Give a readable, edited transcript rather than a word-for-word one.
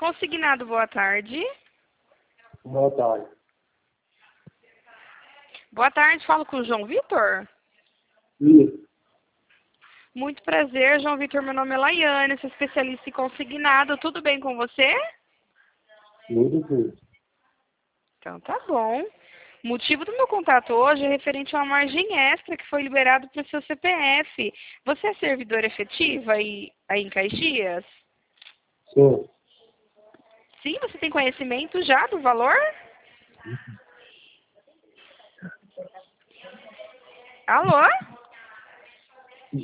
Consignado, boa tarde. Boa tarde. Boa tarde, falo com o João Vitor. Isso. Muito prazer, João Vitor. Meu nome é Laiane, sou especialista em consignado. Tudo bem com você? Tudo bem. Então tá bom. O motivo do meu contato hoje é referente a uma margem extra que foi liberado para o seu CPF. Você é servidor efetiva aí em Caxias? Sou. Sim, você tem conhecimento já do valor? Alô?